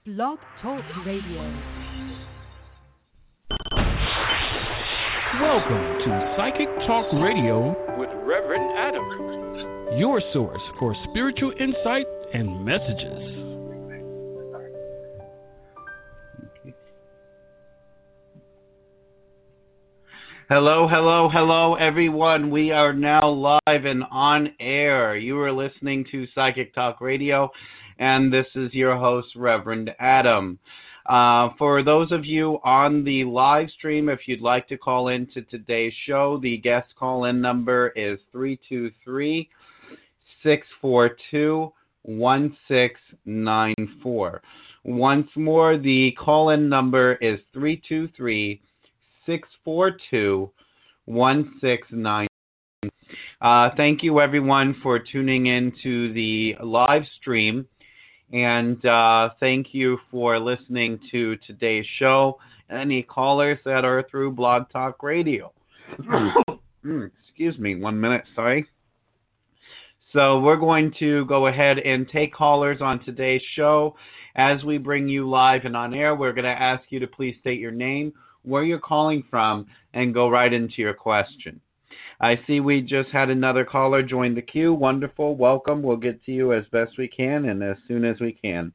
Blog Talk Radio. Welcome to Psychic Talk Radio with Reverend Adam, your source for spiritual insight and messages. Hello, hello, hello, everyone. We are now live and on air. You are listening to Psychic Talk Radio, and this is your host, Reverend Adam. For those of you on the live stream, if you'd like to call into today's show, the guest call-in number is 323-642-1694. Once more, the call-in number is 323-642-1694. Thank you, everyone, for tuning in to the live stream. And thank you for listening to today's show. Any callers that are through Blog Talk Radio. Excuse me, 1 minute, sorry. So we're going to go ahead and take callers on today's show. As we bring you live and on air, we're going to ask you to please state your name, where you're calling from, and go right into your question. I see we just had another caller join the queue. Wonderful. Welcome. We'll get to you as best we can and as soon as we can.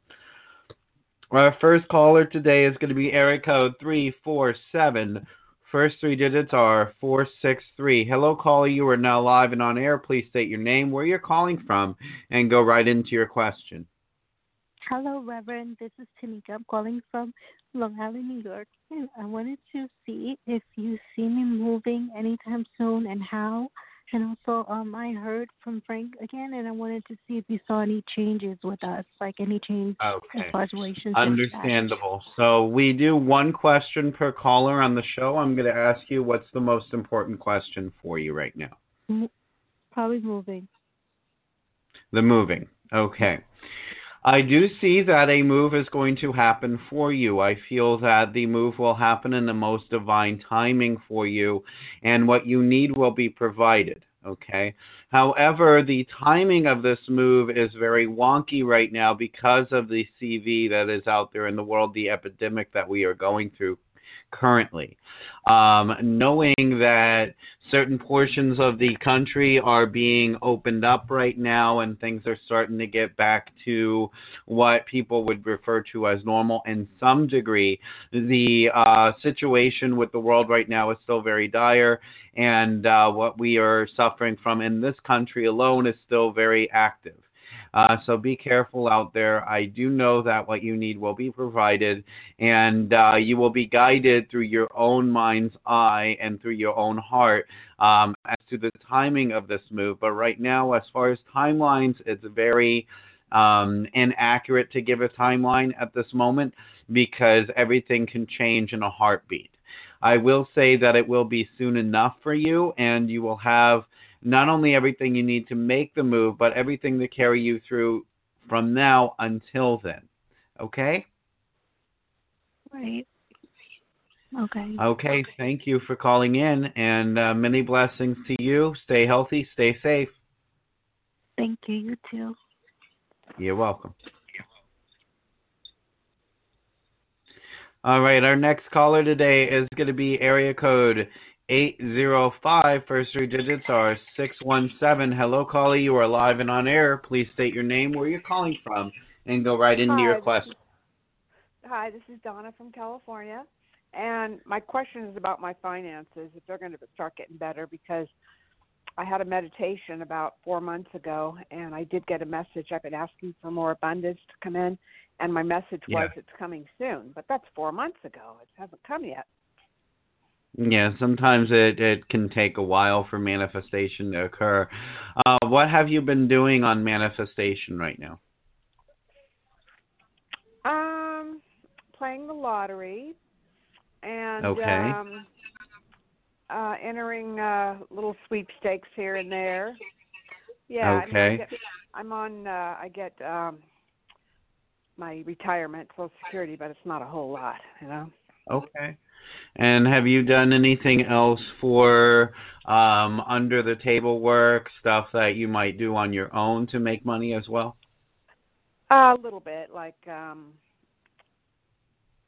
Our first caller today is going to be area code 347. First three digits are 463. Hello, caller. You are now live and on air. Please state your name, where you're calling from, and go right into your question. Hello, Reverend. This is Tanika. I'm calling from Long Island, New York. And I wanted to see if you see me moving anytime soon and how. And also, I heard from Frank again, and I wanted to see if you saw any changes with us, like any change as far as relationships. Understandable. So we do one question per caller on the show. I'm going to ask you, what's the most important question for you right now? Probably moving. The moving. Okay. I do see that a move is going to happen for you. I feel that the move will happen in the most divine timing for you, and what you need will be provided, okay? However, the timing of this move is very wonky right now because of the CV that is out there in the world, the epidemic that we are going through currently. Knowing that certain portions of the country are being opened up right now and things are starting to get back to what people would refer to as normal in some degree, the situation with the world right now is still very dire, and what we are suffering from in this country alone is still very active. So be careful out there. I do know that what you need will be provided, and you will be guided through your own mind's eye and through your own heart as to the timing of this move. But right now, as far as timelines, it's very inaccurate to give a timeline at this moment because everything can change in a heartbeat. I will say that it will be soon enough for you, and you will have not only everything you need to make the move, but everything to carry you through from now until then. Okay? Right. Okay. Okay, thank you for calling in, and many blessings to you. Stay healthy, stay safe. Thank you. You too. You're welcome. All right, our next caller today is going to be area code 805. First three digits are 617. Hello, caller. You are live and on air. Please state your name, where you're calling from, and go right into your question. Hi, this is Donna from California. And my question is about my finances, if they're going to start getting better, because I had a meditation about 4 months ago, and I did get a message. I've been asking for more abundance to come in, and my message was it's coming soon. But that's 4 months ago. It hasn't come yet. Yeah, sometimes it can take a while for manifestation to occur. What have you been doing on manifestation right now? Playing the lottery and entering little sweepstakes here and there. Yeah. Okay. I get my retirement, Social Security, but it's not a whole lot, you know. Okay. And have you done anything else for under the table work, stuff that you might do on your own to make money as well? A little bit, like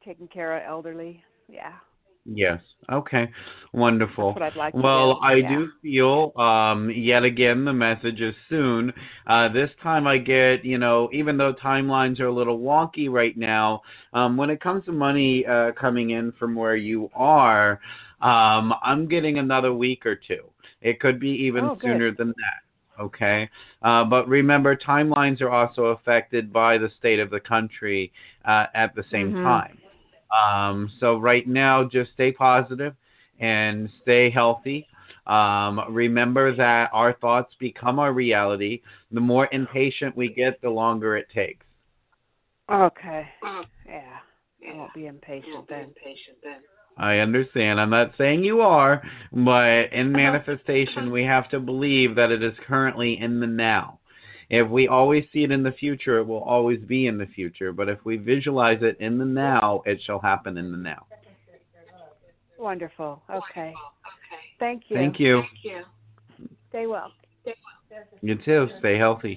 taking care of elderly. Yeah. Yes. Okay. Wonderful. That's what I'd like Well, to do. I Yeah. do feel, yet again, the message is soon. This time I get, even though timelines are a little wonky right now, when it comes to money coming in from where you are, I'm getting another week or two. It could be even sooner than that. Okay. But remember, timelines are also affected by the state of the country at the same time. So right now, just stay positive and stay healthy. Remember that our thoughts become our reality. The more impatient we get, the longer it takes. Okay. Yeah. I won't be impatient then. I understand. I'm not saying you are, but in manifestation, we have to believe that it is currently in the now. If we always see it in the future, it will always be in the future. But if we visualize it in the now, it shall happen in the now. Wonderful. Okay. Thank you. Thank you. Stay well. You too. Stay healthy.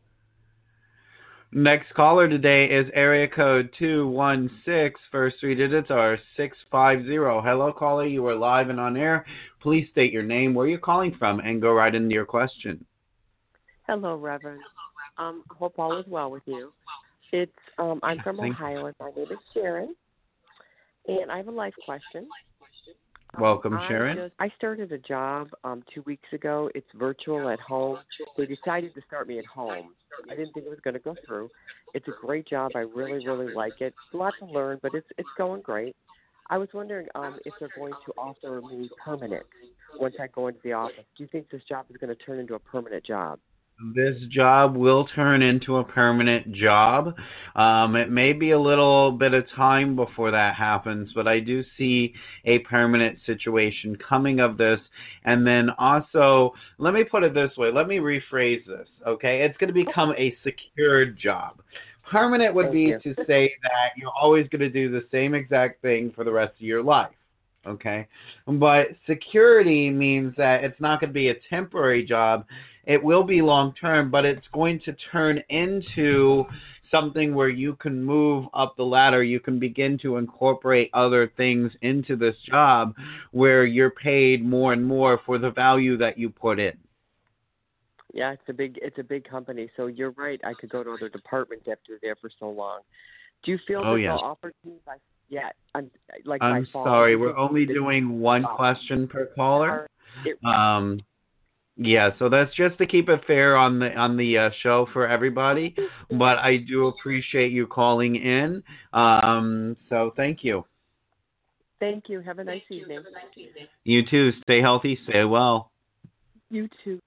Next caller today is area code 216. First three digits are 650. Hello, caller. You are live and on air. Please state your name, where you're calling from, and go right into your question. Hello, Reverend. Hope all is well with you. I'm from Ohio, and my name is Sharon, and I have a life question. Welcome, Sharon. I started a job 2 weeks ago. It's virtual at home. They decided to start me at home. I didn't think it was going to go through. It's a great job. I really, really like it. A lot to learn, but it's going great. I was wondering if they're going to offer me permanent once I go into the office. Do you think this job is going to turn into a permanent job? This job will turn into a permanent job. It may be a little bit of time before that happens, but I do see a permanent situation coming of this. And then also, let me put it this way. Let me rephrase this, okay? It's going to become a secured job. Permanent would be to say that you're always going to do the same exact thing for the rest of your life. Okay, but security means that it's not going to be a temporary job. It will be long-term, but it's going to turn into something where you can move up the ladder. You can begin to incorporate other things into this job where you're paid more and more for the value that you put in. Yeah, it's a big company. So you're right. I could go to other departments after there for so long. Do you feel that they'll offer to me I'm sorry. We're only doing one question per caller. Yeah, so that's just to keep it fair on the show for everybody. But I do appreciate you calling in. So thank you. Thank you. Have a nice evening. You too. Stay healthy. Stay well. You too.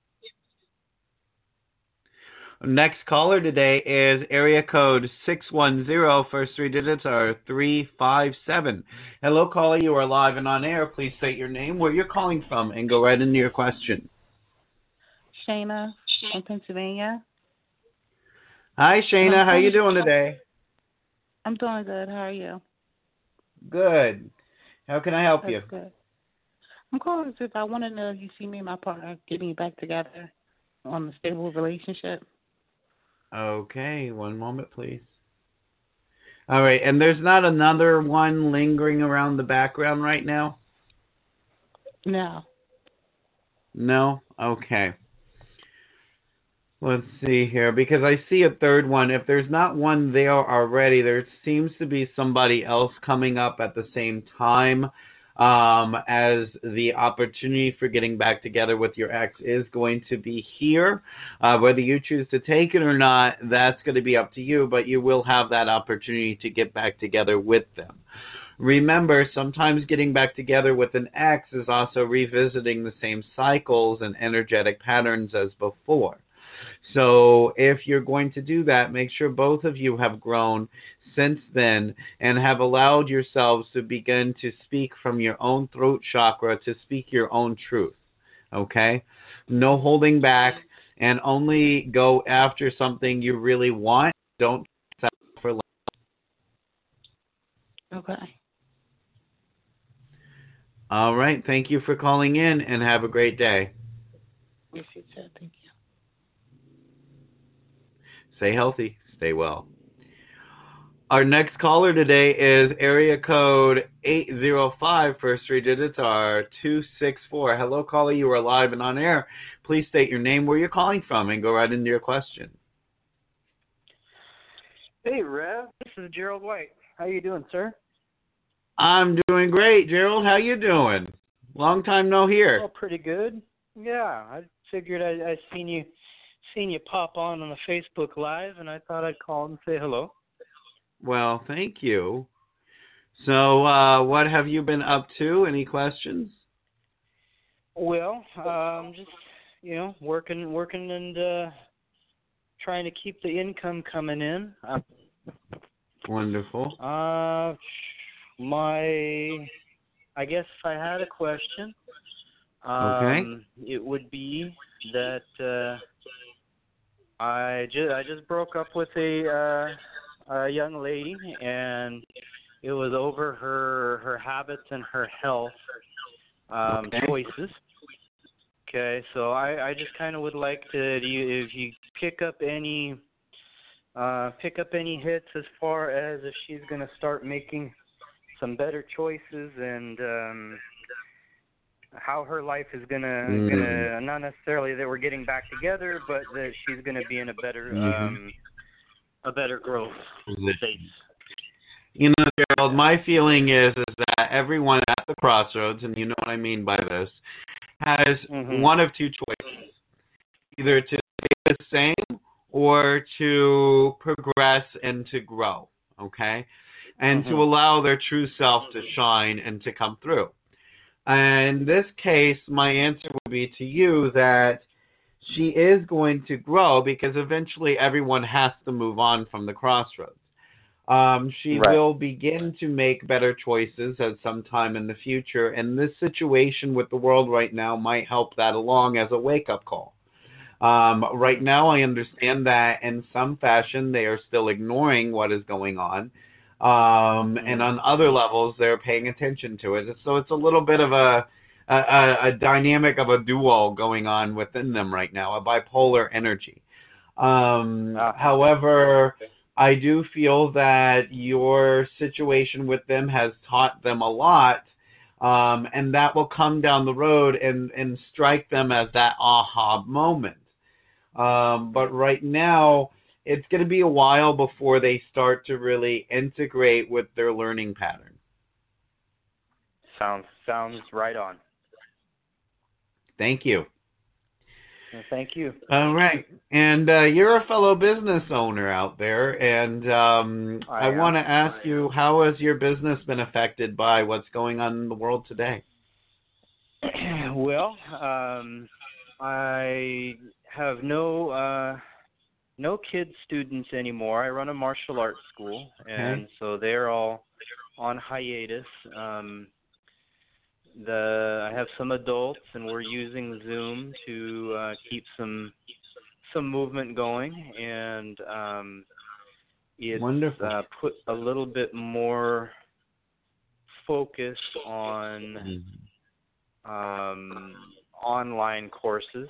Next caller today is area code 610. First three digits are 357. Hello, caller. You are live and on air. Please state your name, where you're calling from, and go right into your question. Shayna from Pennsylvania. Hi, Shayna. How you doing today? I'm doing good. How are you? Good. How can I help you? Good. I'm calling because I want to know if you see me and my partner getting back together on a stable relationship. Okay, one moment, please. All right, and there's not another one lingering around the background right now? No. No? Okay. Let's see here, because I see a third one. If there's not one there already, there seems to be somebody else coming up at the same time, as the opportunity for getting back together with your ex is going to be here. Whether you choose to take it or not, that's going to be up to you, but you will have that opportunity to get back together with them. Remember, sometimes getting back together with an ex is also revisiting the same cycles and energetic patterns as before. So if you're going to do that, make sure both of you have grown since then and have allowed yourselves to begin to speak from your own throat chakra, to speak your own truth. Okay? No holding back, and only go after something you really want. Don't settle for less. Okay. All right. Thank you for calling in, and have a great day. Yes, you too. Thank you. Stay healthy. Stay well. Our next caller today is area code 805. First three digits are 264. Hello, caller. You are live and on air. Please state your name, where you're calling from, and go right into your question. Hey, Rev. This is Gerald White. How you doing, sir? I'm doing great, Gerald. How you doing? Long time no hear. Oh, pretty good. Yeah, I figured I seen you pop on the Facebook Live, and I thought I'd call and say hello. Well, thank you. So, what have you been up to? Any questions? Well, just working and trying to keep the income coming in. Wonderful. I guess if I had a question, it would be that I just broke up with a young lady, and it was over her habits and her health choices. Okay, so I just kind of would like to, if you pick up any hits as far as if she's going to start making some better choices, and how her life is gonna not necessarily that we're getting back together, but that she's gonna be in a better growth state. You know, Gerald, my feeling is that everyone at the crossroads, and you know what I mean by this, has one of two choices: either to stay the same or to progress and to grow. Okay. And to allow their true self to shine and to come through. And in this case, my answer would be to you that she is going to grow, because eventually everyone has to move on from the crossroads. She will begin to make better choices at some time in the future, and this situation with the world right now might help that along as a wake-up call. Right now, I understand that in some fashion they are still ignoring what is going on. And on other levels, they're paying attention to it. So it's a little bit of a dynamic of a duo going on within them right now, a bipolar energy. However, I do feel that your situation with them has taught them a lot, and that will come down the road and strike them as that aha moment. But right now, it's going to be a while before they start to really integrate with their learning pattern. Sounds right on. Thank you. Well, thank you. All right. And you're a fellow business owner out there, and I want to ask you, how has your business been affected by what's going on in the world today? Well, I have no kid students anymore. I run a martial arts school, and so they're all on hiatus. I have some adults, and we're using Zoom to keep some movement going, and it's put a little bit more focus on online courses.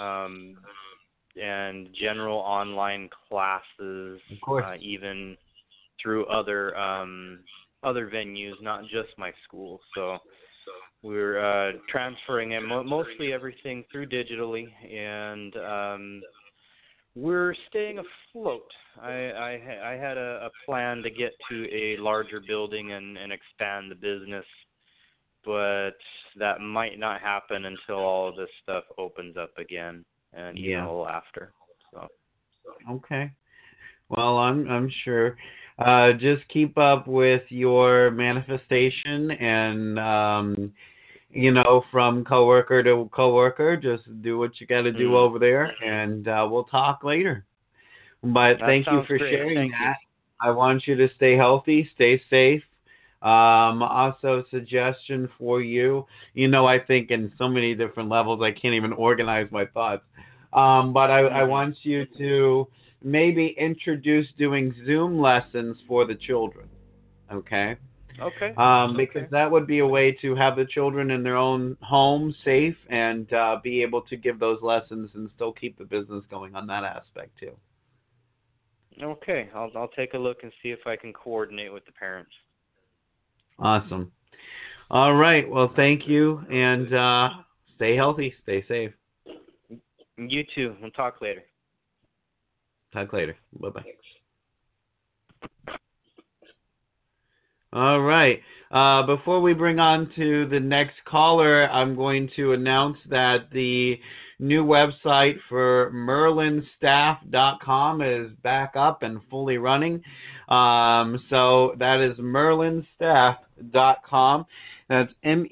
And general online classes, even through other venues, not just my school. So we're transferring mostly everything through digitally, and we're staying afloat. I had a plan to get to a larger building and expand the business, but that might not happen until all of this stuff opens up again. And even a little after. So. Okay. Well, I'm sure. Just keep up with your manifestation, and from coworker to coworker, just do what you got to do over there, and we'll talk later. But thank you for sharing that. I want you to stay healthy, stay safe. Also, suggestion for you. I think in so many different levels, I can't even organize my thoughts. But I want you to maybe introduce doing Zoom lessons for the children. Okay? Okay. Because that would be a way to have the children in their own home safe and be able to give those lessons and still keep the business going on that aspect too. Okay, I'll take a look and see if I can coordinate with the parents. Awesome. All right. Well, thank you, and stay healthy, stay safe. You too. We'll talk later. Talk later. Bye-bye. All right. Before we bring on to the next caller, I'm going to announce that the new website for merlinstaff.com is back up and fully running. So that is merlinstaff.com. That's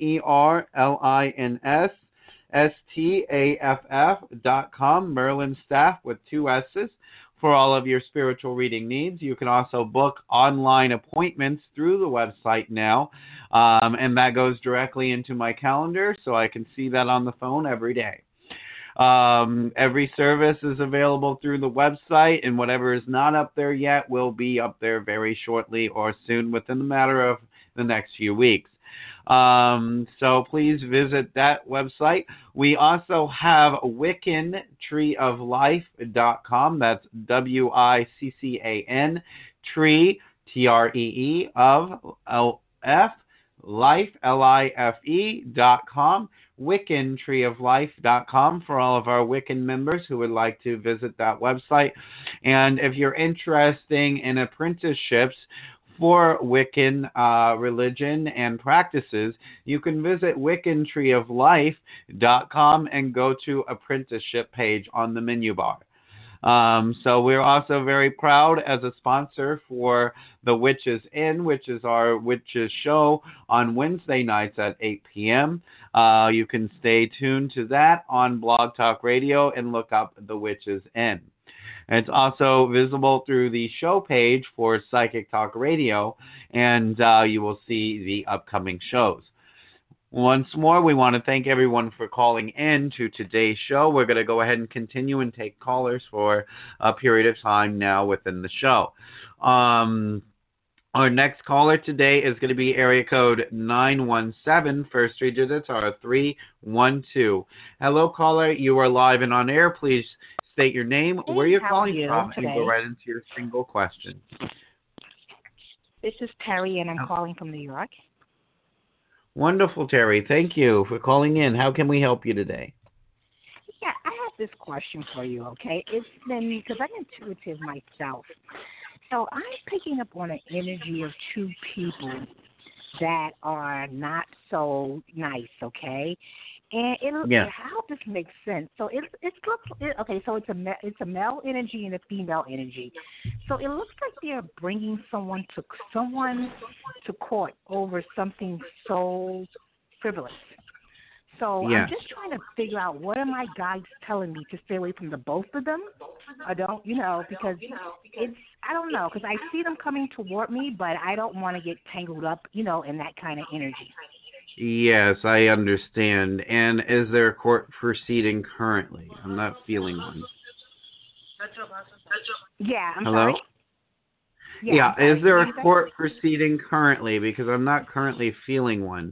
merlinstaff.com, Merlin Staff with 2 S's. For all of your spiritual reading needs. You can also book online appointments through the website now, and that goes directly into my calendar, so I can see that on the phone every day. Every service is available through the website, and whatever is not up there yet will be up there very shortly or soon, within the matter of the next few weeks. So please visit that website. We also have WiccanTreeOfLife.com. That's WICCAN, tree, TREE, of F, life, LIFE.com. WiccanTreeOfLife.com for all of our Wiccan members who would like to visit that website. And if you're interested in apprenticeships for Wiccan religion and practices, you can visit WiccanTreeOfLife.com and go to apprenticeship page on the menu bar. So we're also very proud as a sponsor for the Witches Inn, which is our witches show on Wednesday nights at 8 p.m. You can stay tuned to that on Blog Talk Radio and look up the Witches Inn. It's also visible through the show page for Psychic Talk Radio, and you will see the upcoming shows. Once more, we want to thank everyone for calling in to today's show. We're going to go ahead and continue and take callers for a period of time now within the show. Our next caller today is going to be area code 917. First 3 digits are 312. Hello, caller. You are live and on air. Please state your name, where you're calling from, and go right into your single question. This is Terry, and I'm calling from New York. Wonderful, Terry. Thank you for calling in. How can we help you today? Yeah, I have this question for you, okay? It's been, because I'm intuitive myself. So I'm picking up on an energy of 2 people that are not so nice, okay? And I hope this makes sense. So okay. So it's a male energy and a female energy. So it looks like they're bringing someone to court over something so frivolous. So I'm just trying to figure out, what are my guides telling me to stay away from the both of them? I don't, because I don't know, because I see them coming toward me, but I don't want to get tangled up, in that kind of energy. Yes, I understand. And is there a court proceeding currently? I'm not feeling one. Yeah, I'm Hello? sorry. Yeah, is there a court proceeding currently? Because I'm not currently feeling one.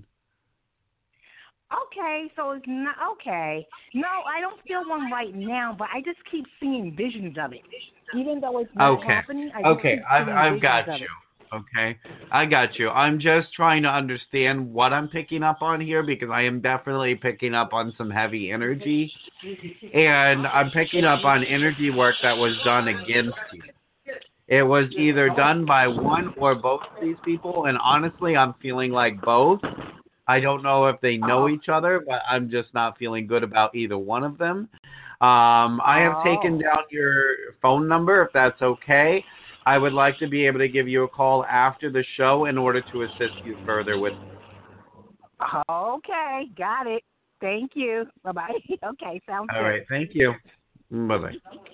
Okay, so it's not okay. No, I don't feel one right now, but I just keep seeing visions of it, even though it's not happening. I've got you. Okay, I got you. I'm just trying to understand what I'm picking up on here, because I am definitely picking up on some heavy energy, and I'm picking up on energy work that was done against you. It was either done by one or both of these people, and honestly, I'm feeling like both. I don't know if they know each other, but I'm just not feeling good about either one of them. I have taken down your phone number, if that's okay. I would like to be able to give you a call after the show in order to assist you further with it. Okay, got it. Thank you. Bye-bye. Okay, sounds good. All right, thank you. Bye-bye.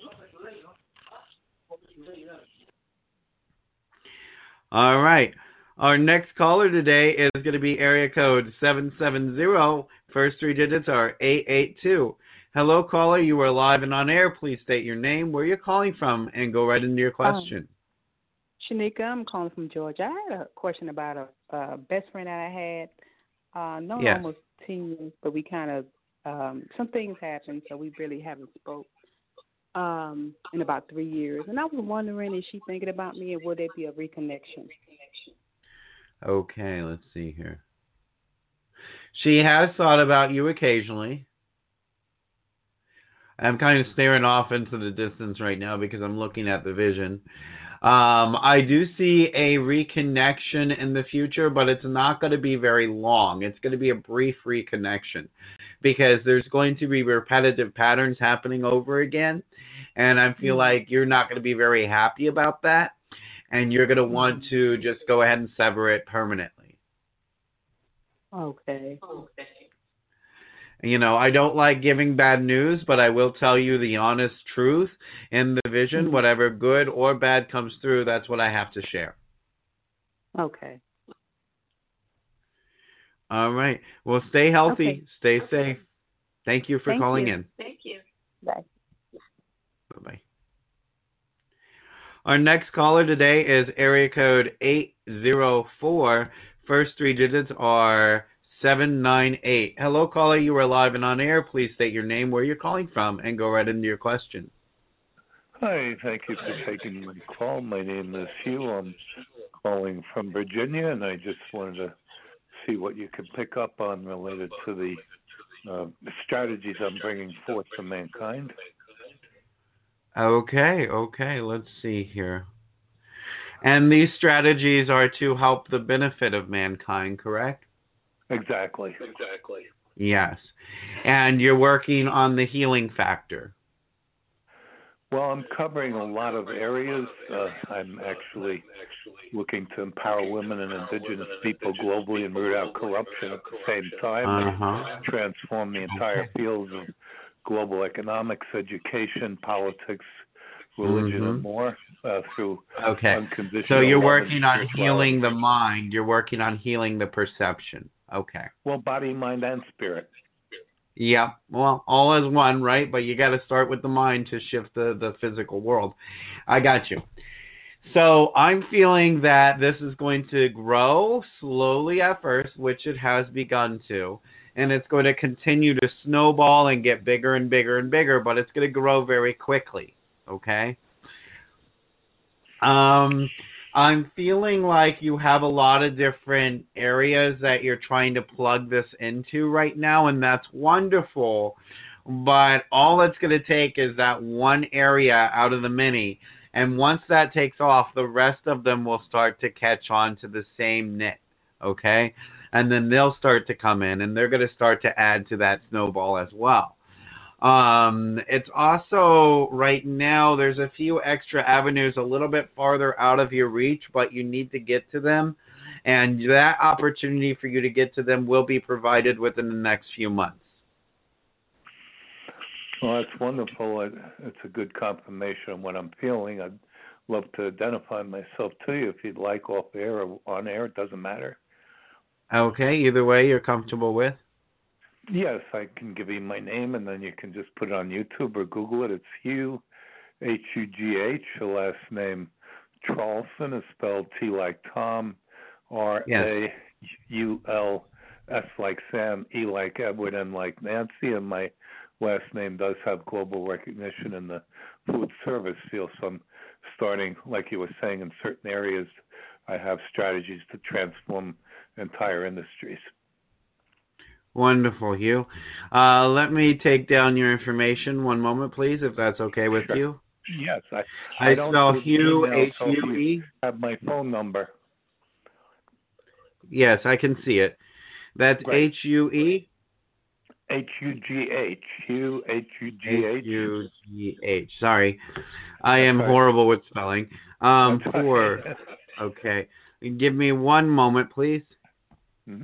All right. Our next caller today is going to be area code 770. First 3 digits are 882. Hello, caller. You are live and on air. Please state your name, where you're calling from, and go right into your question. Shanika, I'm calling from Georgia. I had a question about a best friend that I had. Known almost 10 years, but we kind of, some things happened, so we really haven't spoke. in about 3 years. And I was wondering, is she thinking about me, and will there be a reconnection? Okay, let's see here. She has thought about you occasionally. I'm kind of staring off into the distance right now because I'm looking at the vision. I do see a reconnection in the future, but it's not going to be very long. It's going to be a brief reconnection because there's going to be repetitive patterns happening over again. And I feel like you're not going to be very happy about that. And you're going to want to just go ahead and sever it permanently. Okay. You know, I don't like giving bad news, but I will tell you the honest truth in the vision. Whatever good or bad comes through, that's what I have to share. Okay. All right. Well, stay healthy. Okay. Stay safe. Thank you for calling in. Thank you. Bye. Bye-bye. Our next caller today is area code 804. First three digits are 798. Hello, caller. You are live and on air. Please state your name, where you're calling from, and go right into your question. Hi, thank you for taking my call. My name is Hugh. I'm calling from Virginia, and I just wanted to see what you could pick up on related to the strategies I'm bringing forth for mankind. Okay. Let's see here. And these strategies are to help the benefit of mankind, correct? Exactly. Yes. And you're working on the healing factor. Well, I'm covering a lot of areas. I'm actually looking to empower women and indigenous people globally and root out corruption at the same time. Transform the entire fields of global economics, education, politics, religion, and more through unconditional. So you're working on healing the mind. You're working on healing the perception. Okay. Well, body, mind, and spirit. Yeah. Well, all as one, right? But you got to start with the mind to shift the physical world. I got you. So I'm feeling that this is going to grow slowly at first, which it has begun to. And it's going to continue to snowball and get bigger and bigger and bigger, but it's going to grow very quickly. Okay? I'm feeling like you have a lot of different areas that you're trying to plug this into right now, and that's wonderful. But all it's going to take is that one area out of the many. And once that takes off, the rest of them will start to catch on to the same knit. Okay? And then they'll start to come in, and they're going to start to add to that snowball as well. It's also, right now, there's a few extra avenues a little bit farther out of your reach, but you need to get to them. And that opportunity for you to get to them will be provided within the next few months. Well, that's wonderful. It's a good confirmation of what I'm feeling. I'd love to identify myself to you if you'd like, off air or on air. It doesn't matter. Okay, either way you're comfortable with? Yes, I can give you my name, and then you can just put it on YouTube or Google it. It's Hugh, H-U-G-H. The last name Traulson is spelled T like Tom, R-A-U-L-S like Sam, E like Edward, N like Nancy, and my last name does have global recognition in the food service field, so I'm starting, like you were saying, in certain areas. I have strategies to transform entire industries. Wonderful, Hugh. Let me take down your information. One moment, please, if that's okay with you. Yes. I spell Hugh, H-U-E. I have my phone number. Yes, I can see it. That's right. H-U-E? H-U-G-H. Hugh, H-U-G-H. H-U-G-H. Sorry. I am horrible with spelling. Okay. Give me one moment, please. Mm-hmm.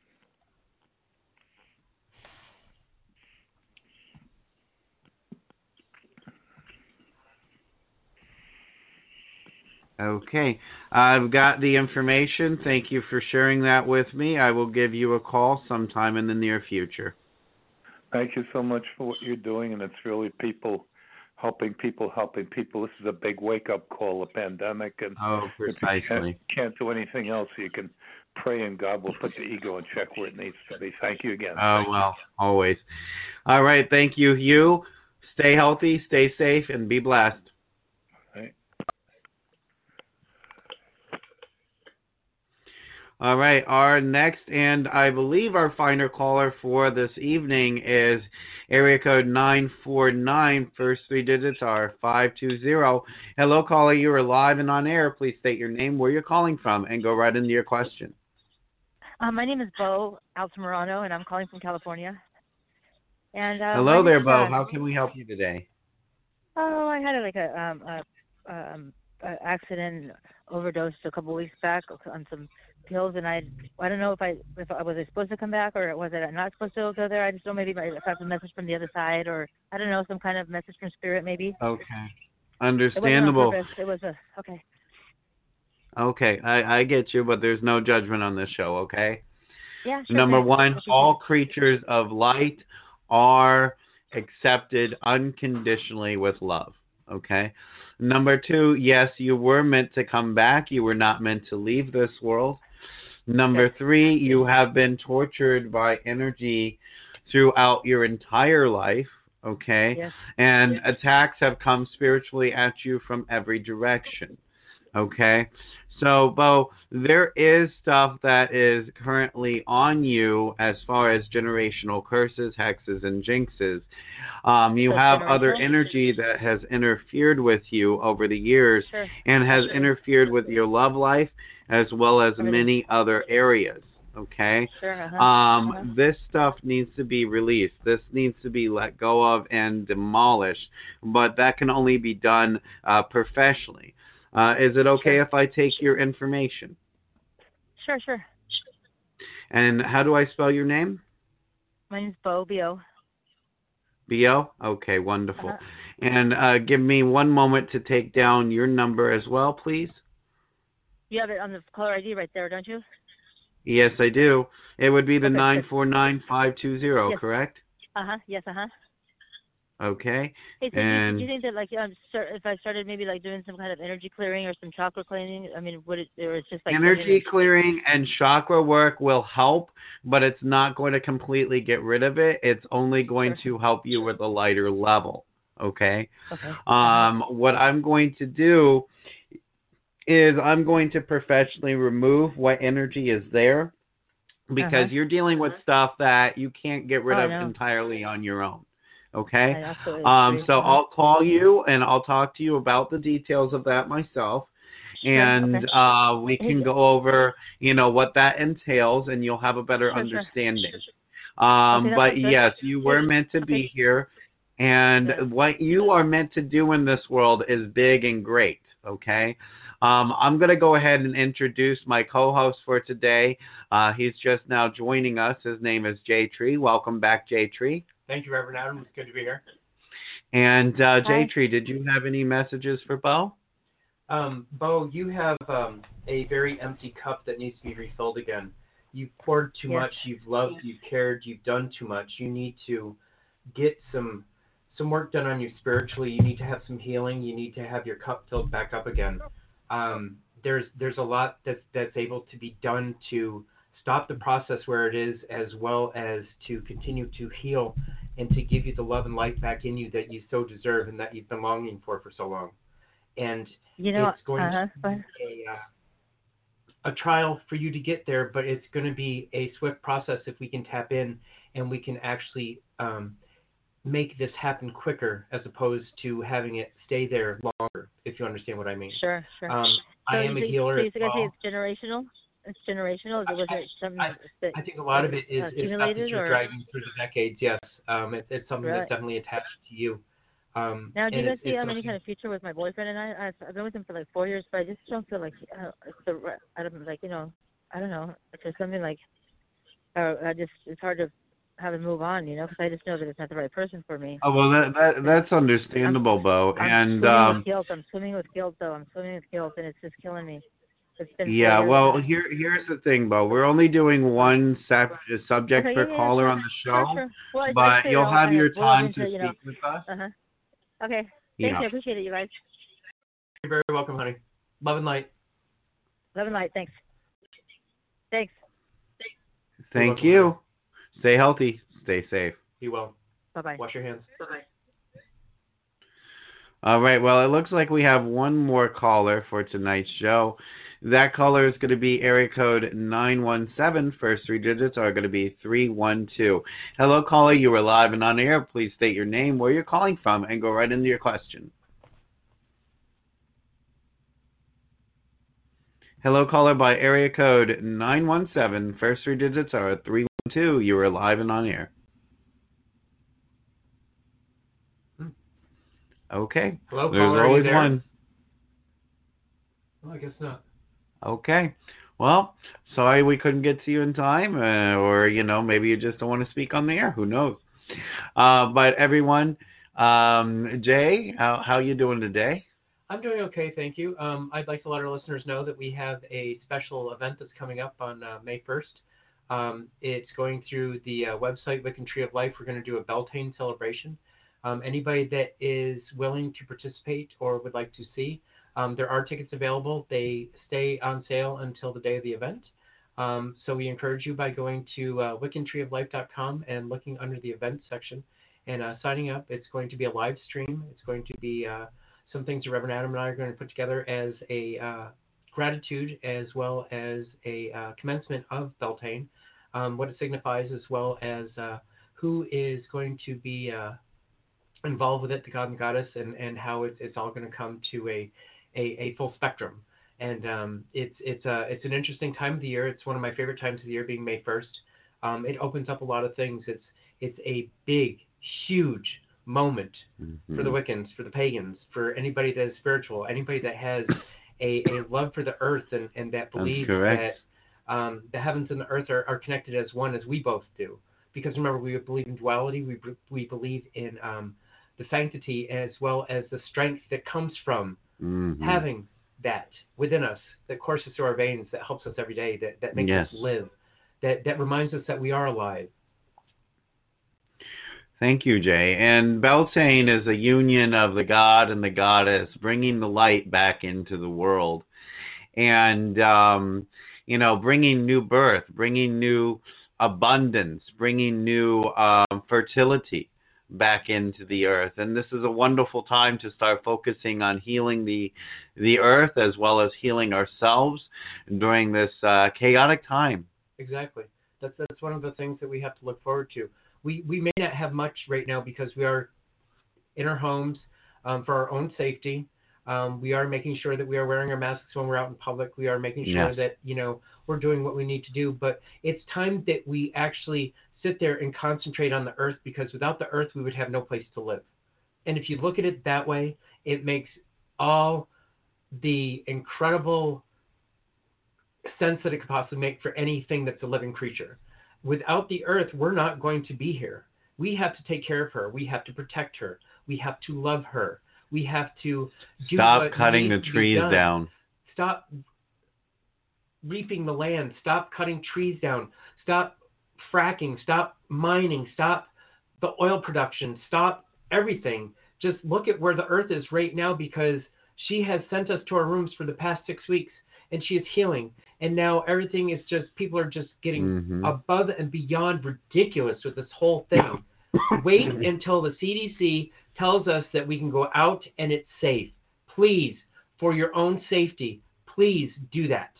Okay. I've got the information. Thank you for sharing that with me. I will give you a call sometime in the near future. Thank you so much for what you're doing, and it's really people helping people. This is a big wake-up call, a pandemic, and precisely. If you can't do anything else, you can pray, and God will put the ego in check where it needs to be. Thank you again. Well, always. All right. Thank you, Hugh. Stay healthy, stay safe, and be blessed. All right, our next and I believe our final caller for this evening is area code 949. First three digits are 520. Hello, caller. You are live and on air. Please state your name, where you're calling from, and go right into your question. My name is Bo Altamirano, and I'm calling from California. And hello there, Bo. How can we help you today? Oh, I had a accident, overdose a couple weeks back on some pills, and I don't know if I was supposed to come back or was I not supposed to go there. I just don't know, maybe if I have a message from the other side, or I don't know, some kind of message from spirit maybe. Okay, understandable. It was okay. Okay, I get you, but there's no judgment on this show. Okay. Yeah. Sure, Number one, all creatures of light are accepted unconditionally with love. Okay. Number two, yes, you were meant to come back. You were not meant to leave this world. Number three, you have been tortured by energy throughout your entire life, okay? Yes. And attacks have come spiritually at you from every direction, okay? So, Bo, there is stuff that is currently on you as far as generational curses, hexes, and jinxes. You have other energy that has interfered with you over the years and has interfered with your love life as well as many other areas, okay? This stuff needs to be released. This needs to be let go of and demolished, but that can only be done professionally. Is it okay if I take your information? Sure. And how do I spell your name? My name's Bo, B-O. B-O? Okay, wonderful. And give me one moment to take down your number as well, please. You have it on the caller ID right there, don't you? Yes, I do. It would be the 949520, correct? Yes, Okay. Hey, so and do you think that, like, if I started maybe like doing some kind of energy clearing or some chakra cleaning, I mean, would it, or it's just like energy clearing and chakra work will help, but it's not going to completely get rid of it. It's only going to help you with a lighter level. Okay. What I'm going to do is I'm going to professionally remove what energy is there, because you're dealing with stuff that you can't get rid of entirely on your own. Okay. So I'll call you and I'll talk to you about the details of that myself, and we can go over, what that entails, and you'll have a better understanding. But yes, you were meant to be here, and what you are meant to do in this world is big and great. Okay. I'm going to go ahead and introduce my co-host for today. He's just now joining us. His name is Jay Tree. Welcome back, Jay Tree. Thank you, Reverend Adam. It's good to be here. And Jay Tree, did you have any messages for Bo? Bo, you have a very empty cup that needs to be refilled again. You've poured too much. You've loved. You've cared. You've done too much. You need to get some work done on you spiritually. You need to have some healing. You need to have your cup filled back up again. There's a lot that's able to be done to stop the process where it is, as well as to continue to heal and to give you the love and light back in you that you so deserve and that you've been longing for so long. And it's going to be a trial for you to get there, but it's going to be a swift process if we can tap in and we can actually make this happen quicker, as opposed to having it stay there longer, if you understand what I mean. Sure. I am a healer as well. It's generational? It's generational? Was it something I think a lot of it is stuff that you're dragging through the decades, yes. It's something that's definitely attached to you. Now, do you guys see any kind of future with my boyfriend and I? I've been with him for like 4 years, but I just don't feel like I don't know. It's just something like, it's hard to have him move on, because I just know that it's not the right person for me. Oh, well, that's understandable, Bo. I'm swimming with guilt, and it's just killing me. Well, here's the thing, Bo. We're only doing one subject per caller on the show, Well, but you'll have your time to speak with us. Okay. Thank you. I appreciate it, you guys. You're very welcome, honey. Love and light. Love and light. Thanks. Thank you. Stay healthy. Stay safe. Be well. Bye-bye. Wash your hands. Bye-bye. All right. Well, it looks like we have one more caller for tonight's show. That caller is going to be area code 917. First three digits are going to be 312. Hello, caller. You are live and on air. Please state your name, where you're calling from, and go right into your question. Hello, caller by area code 917. First three digits are 312. You are live and on air. Okay. Hello, There's caller. always Are you there? one. Well, I guess not. Okay. Well, sorry we couldn't get to you in time, or, maybe you just don't want to speak on the air. Who knows? But everyone, Jay, how you doing today? I'm doing okay, thank you. I'd like to let our listeners know that we have a special event that's coming up on May 1st. It's going through the website Wiccan Tree of Life. We're going to do a Beltane celebration. Anybody that is willing to participate or would like to see, there are tickets available. They stay on sale until the day of the event. So we encourage you by going to wiccantreeoflife.com and looking under the events section and signing up. It's going to be a live stream. It's going to be some things that Reverend Adam and I are going to put together as a gratitude as well as a commencement of Beltane, what it signifies, as well as who is going to be involved with it, the God and Goddess, and how it's all going to come to a full spectrum. And it's an interesting time of the year. It's one of my favorite times of the year, being May 1st. It opens up a lot of things. It's a big, huge moment for the Wiccans, for the pagans, for anybody that is spiritual, anybody that has a love for the earth and that believes that the heavens and the earth are connected as one, as we both do. Because remember, we believe in duality. We believe in the sanctity as well as the strength that comes from having that within us, that courses through our veins, that helps us every day, that makes us live, that reminds us that we are alive. Thank you, Jay. And Beltane is a union of the God and the Goddess, bringing the light back into the world. And, bringing new birth, bringing new abundance, bringing new fertility back into the earth. And this is a wonderful time to start focusing on healing the earth as well as healing ourselves during this chaotic time. Exactly. That's one of the things that we have to look forward to. We may not have much right now because we are in our homes for our own safety. We are making sure that we are wearing our masks when we're out in public. We are making sure that, we're doing what we need to do. But it's time that we actually sit there and concentrate on the earth, because without the earth, we would have no place to live. And if you look at it that way, it makes all the incredible sense that it could possibly make for anything that's a living creature. Without the earth, we're not going to be here. We have to take care of her. We have to protect her. We have to love her. We have to stop cutting the trees down. Stop reaping the land. Stop cutting trees down. Stop fracking. Stop mining. Stop the oil production. Stop everything. Just look at where the earth is right now, because she has sent us to our rooms for the past 6 weeks, and she is healing. And now everything is just, people are just getting above and beyond ridiculous with this whole thing. Wait until the CDC tells us that we can go out and it's safe. Please, for your own safety, please do that.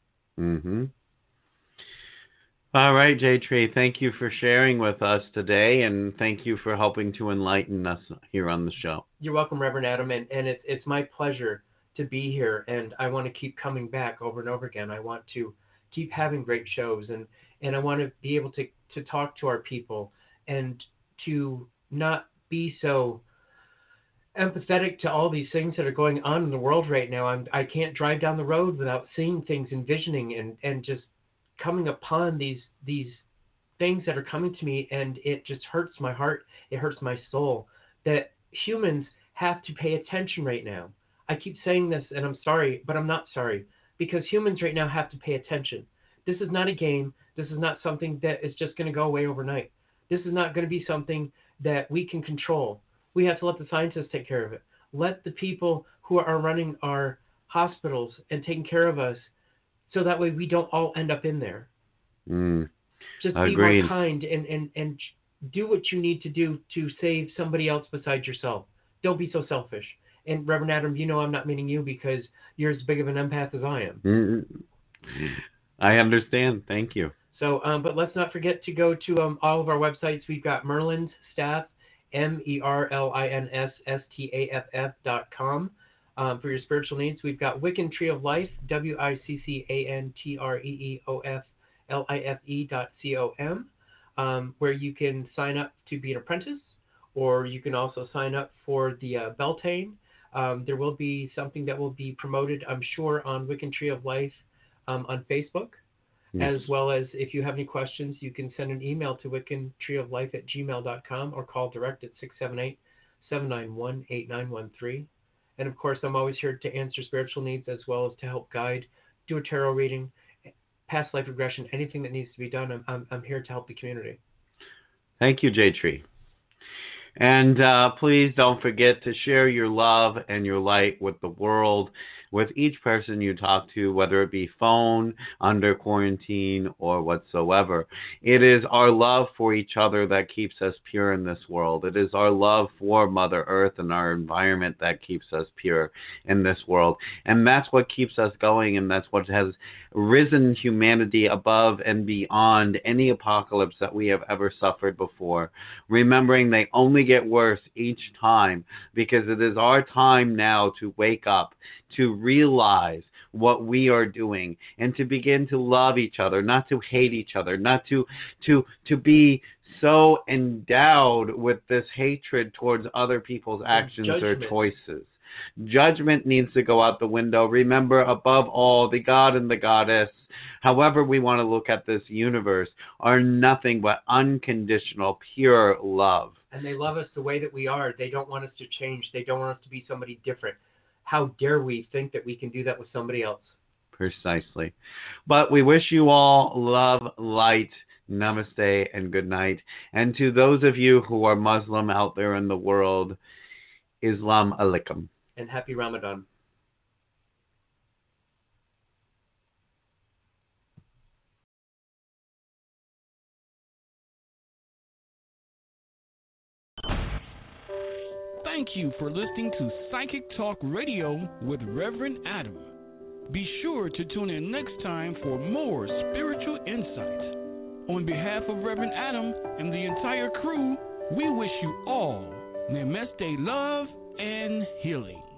All right, Jay Tree, thank you for sharing with us today, and thank you for helping to enlighten us here on the show. You're welcome, Reverend Adam, and it's my pleasure to be here, and I want to keep coming back over and over again. I want to keep having great shows, and I want to be able to talk to our people and to not be so empathetic to all these things that are going on in the world right now. I can't drive down the road without seeing things, envisioning and just coming upon these things that are coming to me, and it just hurts my heart. It hurts my soul that humans have to pay attention right now. I keep saying this, and I'm sorry, but I'm not sorry, because humans right now have to pay attention. This is not a game. This is not something that is just going to go away overnight. This is not going to be something that we can control. We have to let the scientists take care of it. Let the people who are running our hospitals and taking care of us, so that way we don't all end up in there. Just be more kind and do what you need to do to save somebody else besides yourself. Don't be so selfish. And Reverend Adam, you know I'm not meaning you because you're as big of an empath as I am. Mm-hmm. I understand. Thank you. So, but let's not forget to go to all of our websites. We've got Merlin's Staff, MERLINSSTAFF.com. For your spiritual needs. We've got Wiccan Tree of Life, WICCANTREEOFLIFE.com, where you can sign up to be an apprentice, or you can also sign up for the Beltane. There will be something that will be promoted, I'm sure, on Wiccan Tree of Life on Facebook, as well as if you have any questions, you can send an email to wiccantreeoflife@gmail.com or call direct at 678-791-8913. And, of course, I'm always here to answer spiritual needs as well as to help guide, do a tarot reading, past life regression, anything that needs to be done. I'm here to help the community. Thank you, J-Tree. And please don't forget to share your love and your light with the world, with each person you talk to, whether it be phone, under quarantine, or whatsoever. It is our love for each other that keeps us pure in this world. It is our love for Mother Earth and our environment that keeps us pure in this world. And that's what keeps us going, and that's what has risen humanity above and beyond any apocalypse that we have ever suffered before. Remembering they only get worse each time, because it is our time now to wake up, to realize what we are doing, and to begin to love each other, not to hate each other, not to be so endowed with this hatred towards other people's actions or choices. Judgment needs to go out the window. Remember, above all, the God and the Goddess, however we want to look at this universe, are nothing but unconditional, pure love. And they love us the way that we are. They don't want us to change. They don't want us to be somebody different. How dare we think that we can do that with somebody else? Precisely. But we wish you all love, light, namaste, and good night. And to those of you who are Muslim out there in the world, Islam alaikum. And happy Ramadan. Thank you for listening to Psychic Talk Radio with Reverend Adam. Be sure to tune in next time for more spiritual insight. On behalf of Reverend Adam and the entire crew, we wish you all namaste, love, and healing.